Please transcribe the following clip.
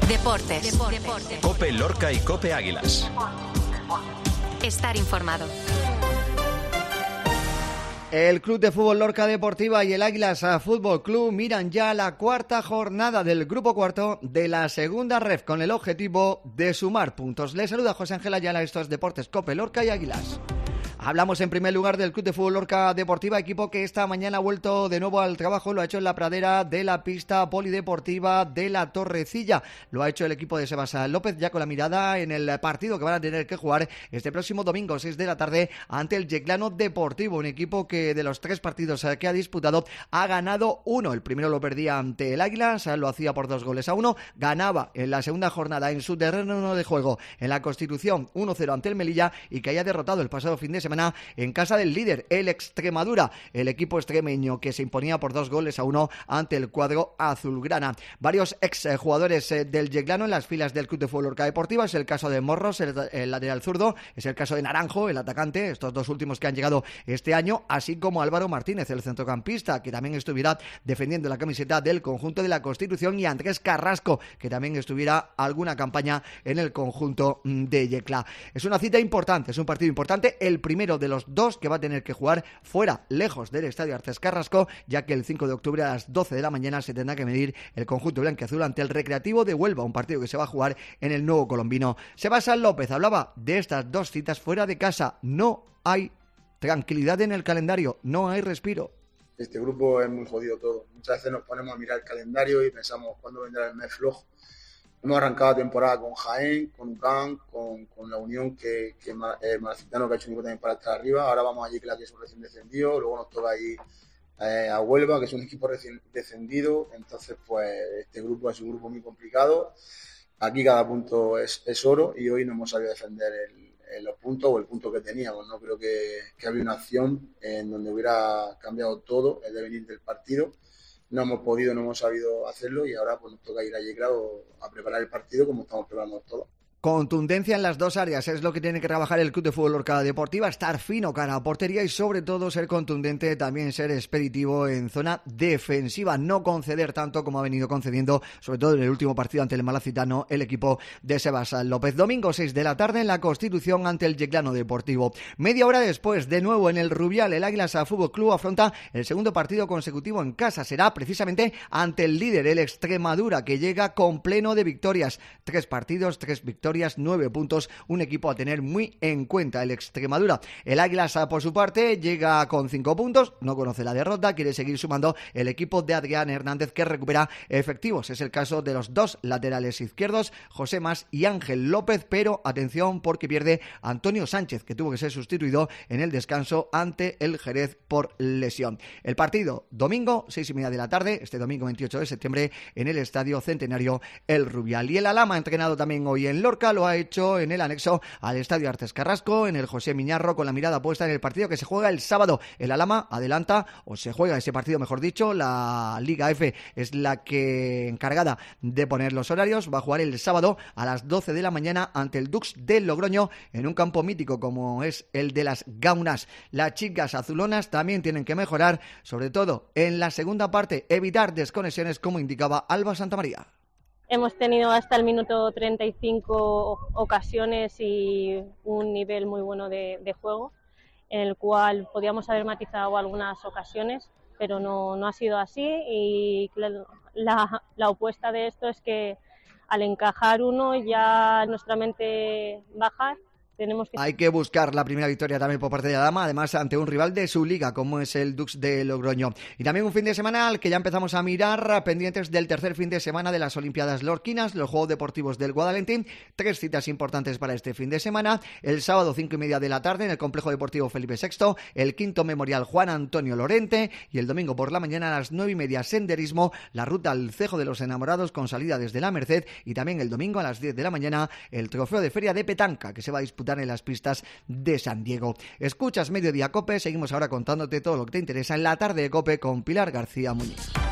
Deportes. COPE Lorca y COPE Águilas. Estar informado. El Club de Fútbol Lorca Deportiva y el Águilas Fútbol Club miran ya la cuarta jornada del grupo cuarto de la segunda ref con el objetivo de sumar puntos. Les saluda José Ángel Ayala, esto es Deportes COPE Lorca y Águilas. Hablamos en primer lugar del Club de Fútbol Lorca Deportiva, equipo que esta mañana ha vuelto de nuevo al trabajo, lo ha hecho en la pradera de la pista polideportiva de la Torrecilla. Lo ha hecho el equipo de Sebas López, ya con la mirada en el partido que van a tener que jugar este próximo domingo, 6 de la tarde, ante el Yeclano Deportivo, un equipo que de los 3 partidos que ha disputado ha ganado 1. El primero lo perdía ante el Águilas, lo hacía por 2-1, ganaba en la segunda jornada en su terreno de juego en la Constitución 1-0 ante el Melilla y que haya derrotado el pasado fin de semana en casa del líder, el Extremadura, el equipo extremeño que se imponía por 2-1 ante el cuadro azulgrana. Varios exjugadores del Yeclano en las filas del Club de Fútbol Lorca Deportiva, es el caso de Morros, el lateral zurdo, es el caso de Naranjo, el atacante, estos dos últimos que han llegado este año, así como Álvaro Martínez, el centrocampista, que también estuviera defendiendo la camiseta del conjunto de la Constitución, y Andrés Carrasco, que también estuviera alguna campaña en el conjunto de Yecla. Es una cita importante, es un partido importante, el primero de los 2 que va a tener que jugar fuera, lejos del Estadio Arces Carrasco, ya que el 5 de octubre a las 12 de la mañana se tendrá que medir el conjunto blanquiazul ante el Recreativo de Huelva, un partido que se va a jugar en el Nuevo Colombino. Sebas López hablaba de estas 2 citas fuera de casa. No hay tranquilidad en el calendario, no hay respiro. Este grupo es muy jodido todo. Muchas veces nos ponemos a mirar el calendario y pensamos cuándo vendrá el mes flojo. Hemos arrancado la temporada con Jaén, con UCAM, con la Unión, que Malacitano, que ha hecho un equipo también para estar arriba. Ahora vamos a Yecla, que es un recién descendido. Luego nos toca ir a Huelva, que es un equipo recién descendido. Entonces, pues, este grupo es un grupo muy complicado. Aquí cada punto es oro y hoy no hemos sabido defender los puntos o el punto que teníamos. No creo que había una acción en donde hubiera cambiado todo el devenir del partido. No hemos podido, no hemos sabido hacerlo y ahora pues nos toca ir a Yecla a preparar el partido como estamos preparando todo. Contundencia en las 2 áreas es lo que tiene que trabajar el Club de Fútbol Lorca Deportiva, estar fino cara a portería y sobre todo ser contundente, también ser expeditivo en zona defensiva, no conceder tanto como ha venido concediendo, sobre todo en el último partido ante el Malacitano, el equipo de Sebas López. Domingo 6 de la tarde en la Constitución ante el Yeclano Deportivo. Media hora después, de nuevo en el Rubial, el Águilas Fútbol Club afronta el segundo partido consecutivo en casa. Será precisamente ante el líder, el Extremadura, que llega con pleno de victorias. 3 partidos, 3 victorias, 9 puntos, un equipo a tener muy en cuenta, el Extremadura. El Águilas, por su parte, llega con 5 puntos, no conoce la derrota, quiere seguir sumando el equipo de Adrián Hernández, que recupera efectivos. Es el caso de los 2 laterales izquierdos, José Mas y Ángel López, pero atención porque pierde Antonio Sánchez, que tuvo que ser sustituido en el descanso ante el Jerez por lesión. El partido, domingo, 6:30 de la tarde, este domingo 28 de septiembre, en el Estadio Centenario El Rubial. Y el Alhama ha entrenado también hoy en Lorca, lo ha hecho en el anexo al Estadio Arces Carrasco, en el José Miñarro, con la mirada puesta en el partido que se juega el sábado. El Alhama adelanta, o se juega ese partido mejor dicho, la Liga F es la que encargada de poner los horarios. Va a jugar el sábado a las 12 de la mañana ante el Dux de Logroño, en un campo mítico como es el de las Gaunas. Las chicas azulonas también tienen que mejorar, sobre todo en la segunda parte, evitar desconexiones, como indicaba Alba Santamaría. Hemos tenido hasta el minuto 35 ocasiones y un nivel muy bueno de juego, en el cual podíamos haber matizado algunas ocasiones, pero no ha sido así. Y la opuesta de esto es que al encajar uno ya nuestra mente baja. Hay que buscar la primera victoria también por parte de la Dama, además ante un rival de su liga como es el Dux de Logroño. Y también un fin de semana al que ya empezamos a mirar, pendientes del tercer fin de semana de las Olimpiadas Lorquinas, los Juegos Deportivos del Guadalentín. 3 citas importantes para este fin de semana. El sábado 5:30 de la tarde en el Complejo Deportivo Felipe VI, el 5º Memorial Juan Antonio Lorente, y el domingo por la mañana a las 9:30 senderismo, la ruta al Cejo de los Enamorados con salida desde la Merced, y también el domingo a las 10 de la mañana el trofeo de Feria de Petanca que se va a disputar en las pistas de San Diego. Escuchas Mediodía COPE, seguimos ahora contándote todo lo que te interesa en la tarde de COPE con Pilar García Muñiz.